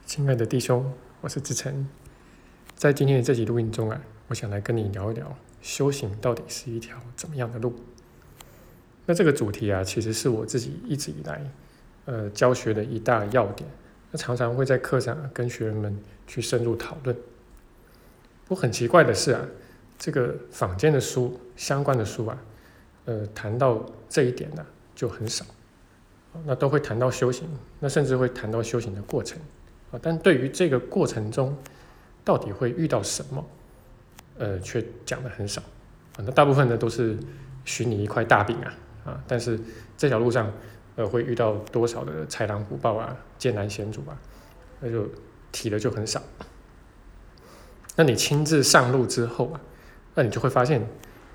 亲爱的弟兄，我是志成。在今天的这集录音中我想来跟你聊一聊修行到底是一条怎么样的路。那这个主题其实是我自己一直以来教学的一大要点。那常常会在课上跟学员们去深入讨论。不过很奇怪的是这个坊间的书相关的书谈到这一点就很少。那都会谈到修行，那甚至会谈到修行的过程。但对于这个过程中到底会遇到什么，却讲得很少。那大部分呢都是许你一块大饼但是这条路上会遇到多少的豺狼虎豹艰难险阻那就提的就很少。那你亲自上路之后那你就会发现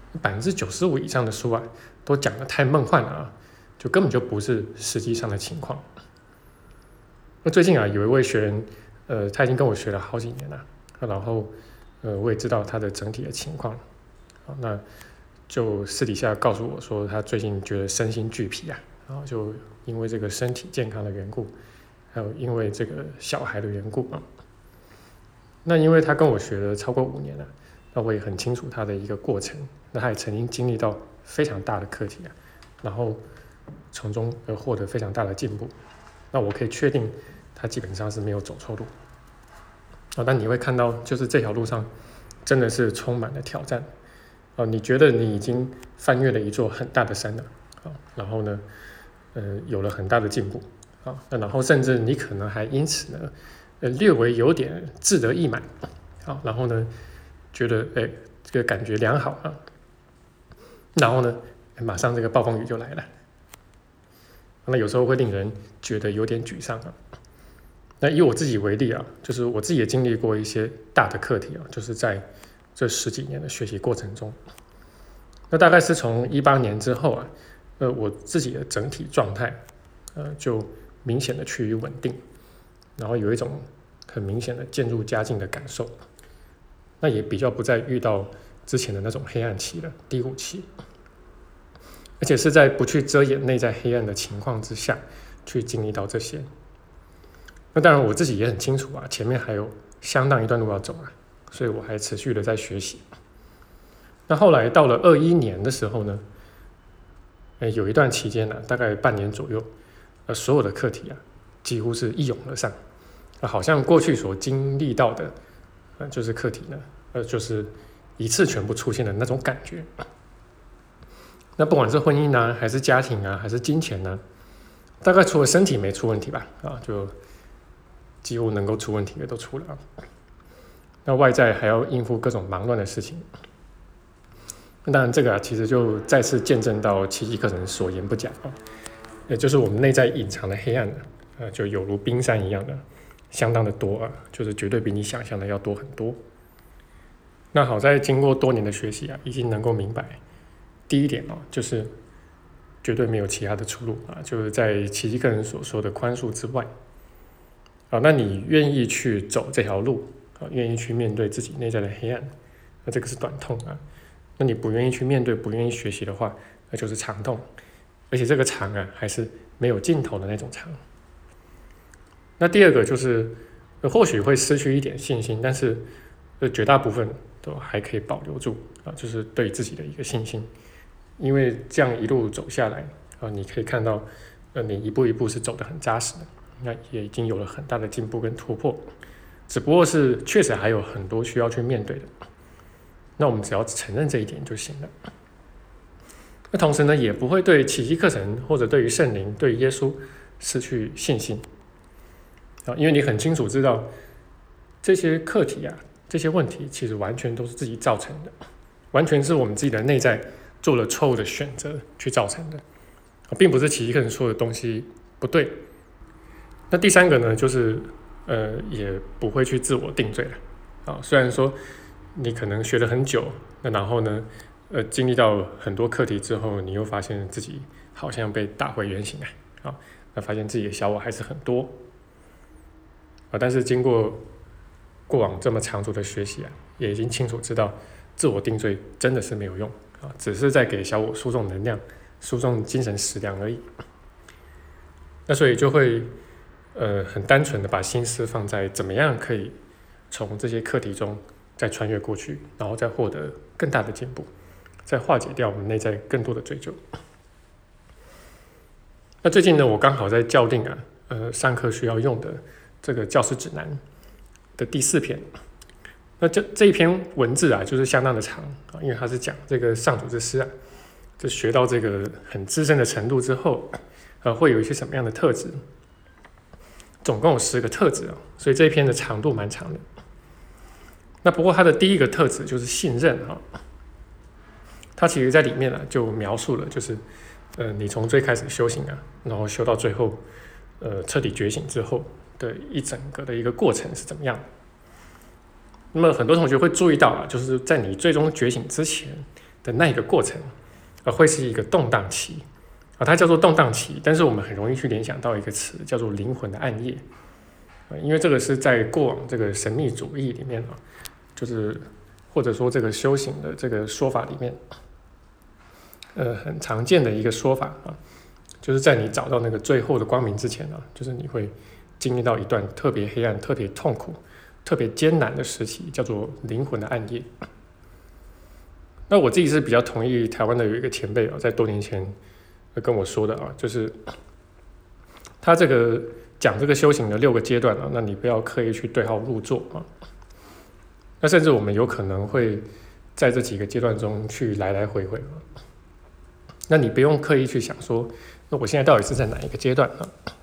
95%以上的书都讲得太梦幻了就根本就不是实际上的情况。那最近有一位学员，他已经跟我学了好几年了，然后我也知道他的整体的情况，那就私底下告诉我说，他最近觉得身心俱疲然后就因为这个身体健康的缘故，还有因为这个小孩的缘故那因为他跟我学了超过5年了，那我也很清楚他的一个过程，那他也曾经经历到非常大的课题然后从中获得非常大的进步。那我可以确定他基本上是没有走错路但你会看到就是这条路上真的是充满了挑战你觉得你已经翻越了一座很大的山了然后呢有了很大的进步那然后甚至你可能还因此呢略微有点自得意满然后呢觉得这个感觉良好然后呢马上这个暴风雨就来了。那有时候会令人觉得有点沮丧那以我自己为例就是我自己也经历过一些大的课题就是在这10几年的学习过程中，那大概是从18年之后我自己的整体状态就明显的趋于稳定，然后有一种很明显的渐入佳境的感受，那也比较不再遇到之前的那种黑暗期了，低谷期。而且是在不去遮掩内在黑暗的情况之下去经历到这些。那当然我自己也很清楚前面还有相当一段路要走所以我还持续的在学习。那后来到了21年的时候呢有一段期间大概半年左右所有的课题几乎是一涌而上好像过去所经历到的就是课题呢就是一次全部出现的那种感觉。那不管是婚姻还是家庭还是金钱大概除了身体没出问题吧就几乎能够出问题的都出了那外在还要应付各种忙乱的事情。那当然这个其实就再次见证到奇迹课程所言不假也就是我们内在隐藏的黑暗就有如冰山一样的相当的多就是绝对比你想象的要多很多。那好在经过多年的学习已经能够明白第一点就是绝对没有其他的出路就是在奇迹课程所说的宽恕之外那你愿意去走这条路愿意去面对自己内在的黑暗，那这个是短痛那你不愿意去面对不愿意学习的话，那就是长痛，而且这个长还是没有尽头的那种长。那第二个就是或许会失去一点信心，但是绝大部分都还可以保留住就是对自己的一个信心。因为这样一路走下来你可以看到你一步一步是走得很扎实的，那也已经有了很大的进步跟突破，只不过是确实还有很多需要去面对的，那我们只要承认这一点就行了。那同时呢也不会对奇迹课程或者对于圣灵对于耶稣失去信心因为你很清楚知道这些课题这些问题其实完全都是自己造成的，完全是我们自己的内在做了错误的选择去造成的并不是奇迹课程说的东西不对。那第三个呢就是也不会去自我定罪了虽然说你可能学了很久，那然后呢经历到很多课题之后，你又发现自己好像被打回原形那发现自己的小我还是很多但是经过过往这么长足的学习也已经清楚知道自我定罪真的是没有用只是在给小我输送能量，输送精神食粮而已。那所以就会很单纯的把心思放在怎么样可以从这些课题中再穿越过去，然后再获得更大的进步，再化解掉我们内在更多的追究。那最近呢，我刚好在校订上课需要用的这个教师指南的第4篇。那这一篇文字就是相当的长因为它是讲这个上主之师就学到这个很资深的程度之后，会有一些什么样的特质？总共有10个特质所以这一篇的长度蛮长的。那不过它的第一个特质就是信任它其实在里面就描述了，就是你从最开始修行然后修到最后彻底觉醒之后的一整个的一个过程是怎么样的。那么很多同学会注意到就是在你最终觉醒之前的那一个过程会是一个动荡期它叫做动荡期，但是我们很容易去联想到一个词叫做灵魂的暗夜因为这个是在过往这个神秘主义里面就是或者说这个修行的这个说法里面很常见的一个说法就是在你找到那个最后的光明之前就是你会经历到一段特别黑暗、特别痛苦、特别艰难的时期，叫做灵魂的暗夜。那我自己是比较同意台湾的有一个前辈在多年前跟我说的就是他这个讲这个修行的6个阶段那你不要刻意去对号入座那甚至我们有可能会在这几个阶段中去来来回回那你不用刻意去想说，那我现在到底是在哪一个阶段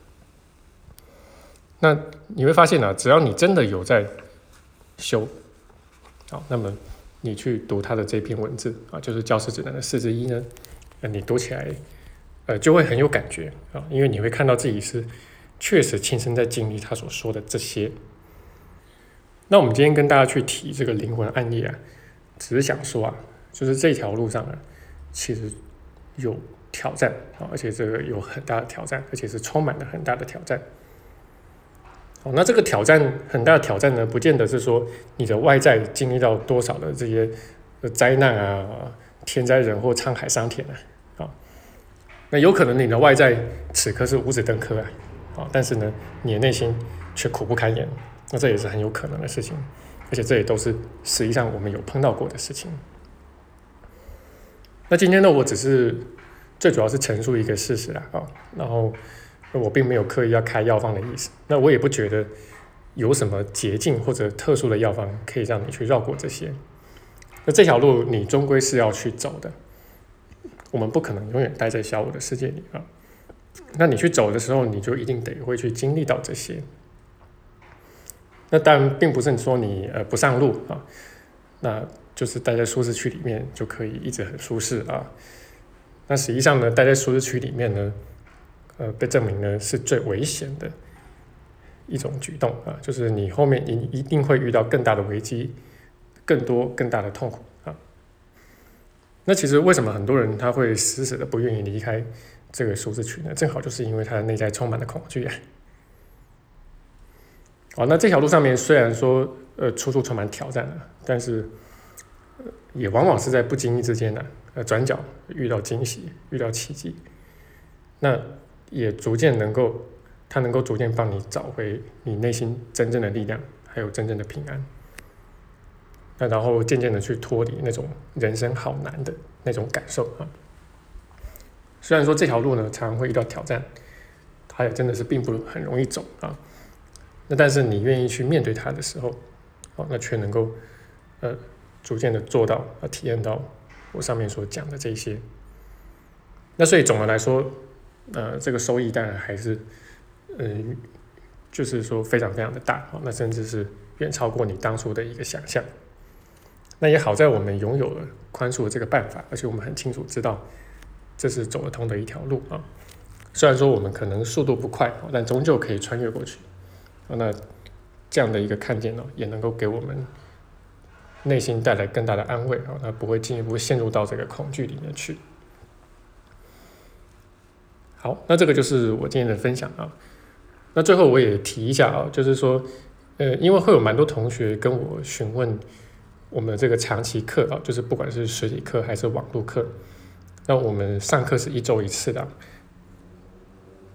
那你会发现只要你真的有在修那么你去读他的这篇文字就是教师指南的4之一呢你读起来就会很有感觉因为你会看到自己是确实亲身在经历他所说的这些。那我们今天跟大家去提这个灵魂暗夜只是想说就是这条路上其实有挑战而且这个有很大的挑战，而且是充满了很大的挑战那这个挑战很大的挑战呢，不见得是说你的外在经历到多少的这些灾难天灾人祸、沧海桑田那有可能你的外在此刻是五子登科但是呢，你的内心却苦不堪言，那这也是很有可能的事情，而且这也都是实际上我们有碰到过的事情。那今天呢，我只是最主要是陈述一个事实然后我并没有刻意要开药方的意思，那我也不觉得有什么捷径或者特殊的药方可以让你去绕过这些。那这条路你终归是要去走的，我们不可能永远待在小我的世界里那你去走的时候，你就一定得会去经历到这些。那当然并不是说你不上路那就是待在舒适区里面就可以一直很舒适那实际上呢，待在舒适区里面呢被证明呢是最危险的一种举动就是你后面一定会遇到更大的危机，更多更大的痛苦那其实为什么很多人他会死死的不愿意离开这个舒适区呢？正好就是因为他的内在充满了恐惧那这条路上面虽然说处处充满挑战但是也往往是在不经意之间转角遇到惊喜，遇到奇迹，那也逐渐能够逐渐帮你找回你内心真正的力量，还有真正的平安。那然后渐渐的去脱离那种人生好难的那种感受虽然说这条路呢常常会遇到挑战，它也真的是并不很容易走那但是你愿意去面对它的时候那却能够逐渐的做到体验到我上面所讲的这些。那所以总的来说这个收益当然还是就是说非常非常的大那甚至是远超过你当初的一个想象。那也好在我们拥有了宽恕的这个办法，而且我们很清楚知道这是走得通的一条路虽然说我们可能速度不快但终究可以穿越过去那这样的一个看见也能够给我们内心带来更大的安慰那不会进一步陷入到这个恐惧里面去。好，那这个就是我今天的分享那最后我也提一下就是说因为会有蛮多同学跟我询问我们这个长期课就是不管是实体课还是网络课，那我们上课是1周1次的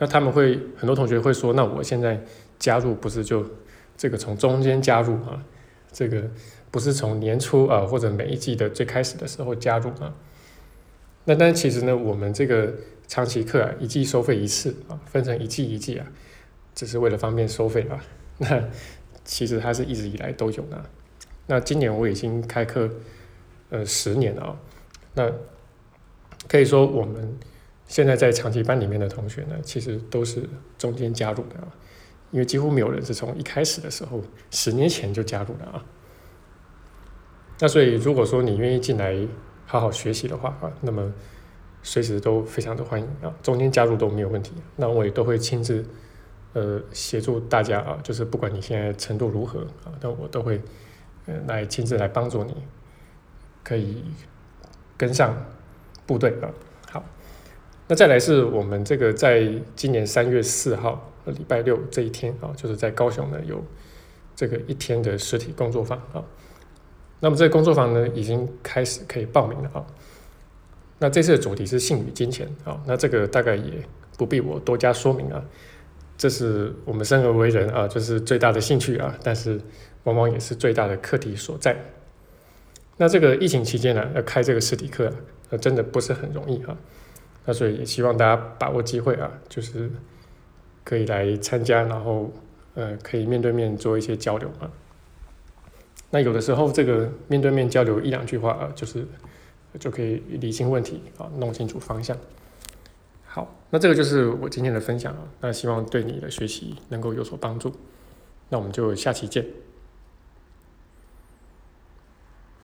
那很多同学会说，那我现在加入不是就这个从中间加入啊？这个不是从年初啊或者每一季的最开始的时候加入啊？但其实呢，我们这个长期课一季收费一次啊，分成一季一季只是为了方便收费啊。那其实它是一直以来都有的。那今年我已经开课10年了那可以说我们现在在长期班里面的同学呢，其实都是中间加入的因为几乎没有人是从一开始的时候10年前就加入的那所以如果说你愿意进来好好学习的话那么随时都非常的欢迎中间加入都没有问题。那我也都会亲自协助大家就是不管你现在程度如何那我都会来亲自来帮助你，可以跟上部队好，那再来是我们这个在今年3月4号礼拜六这一天就是在高雄呢有这个1天的实体工作坊那么这个工作坊呢已经开始可以报名了那这次的主题是性与金钱那这个大概也不必我多加说明这是我们生而为人就是最大的兴趣但是往往也是最大的课题所在。那这个疫情期间要开这个实体课真的不是很容易那所以也希望大家把握机会就是可以来参加，然后可以面对面做一些交流那有的时候这个面对面交流1-2句话就可以理清问题弄清楚方向。好，那这个就是我今天的分享那希望对你的学习能够有所帮助。那我们就下期见。